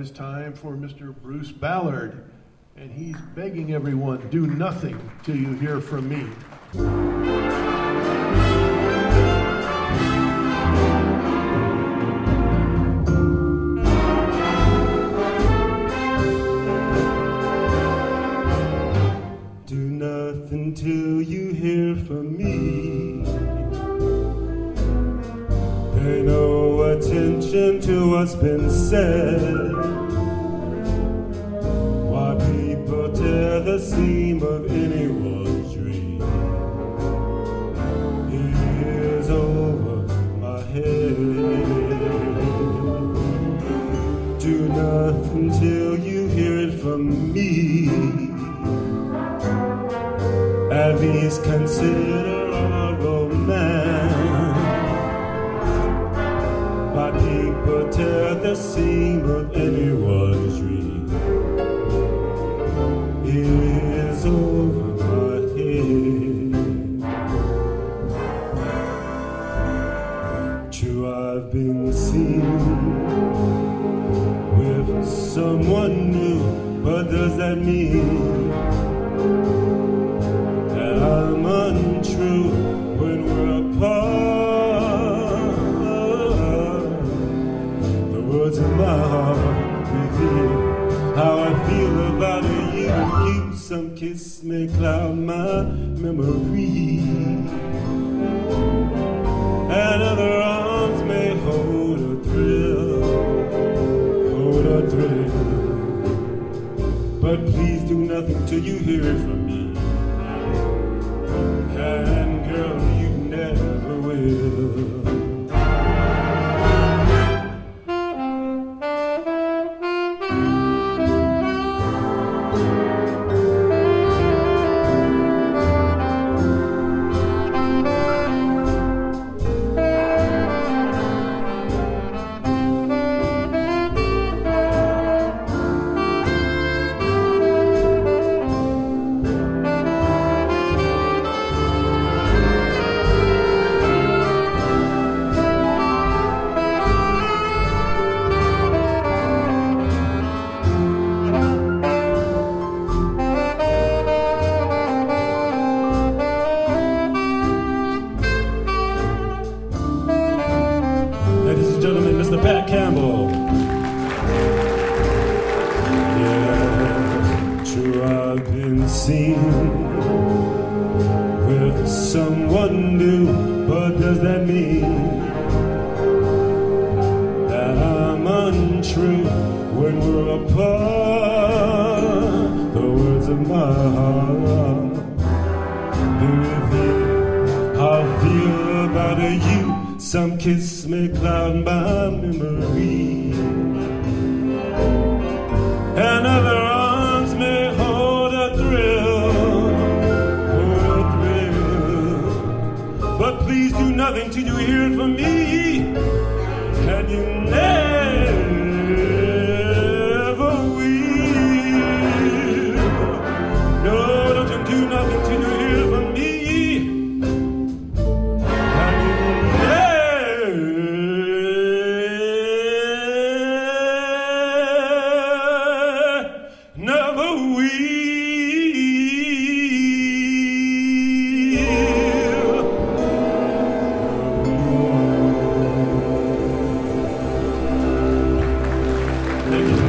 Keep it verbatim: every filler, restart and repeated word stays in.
it's time for Mister Bruce Ballard, and he's begging everyone, do nothing till you hear from me. Do nothing till you hear from me. Pay no attention to what's been said. Why people tear the seam of anyone's dream is over my head. Do nothing till you hear it from me. At least consider our romance. Why people tear the seam of anyone's dream is over my head. True, I've been seen with someone new, but does that mean I'm untrue when we're apart? The words in my heart reveal how I feel about you. You, some kiss may cloud my memory, and other arms may hold a thrill, hold a thrill. But please do nothing till you hear it from me. And girl, you never will. Some kiss may cloud my memory, and other arms may hold a thrill, hold a thrill. But please do nothing till you hear it from me, and you never will. No, don't you do nothing till you hear it from me. Thank you.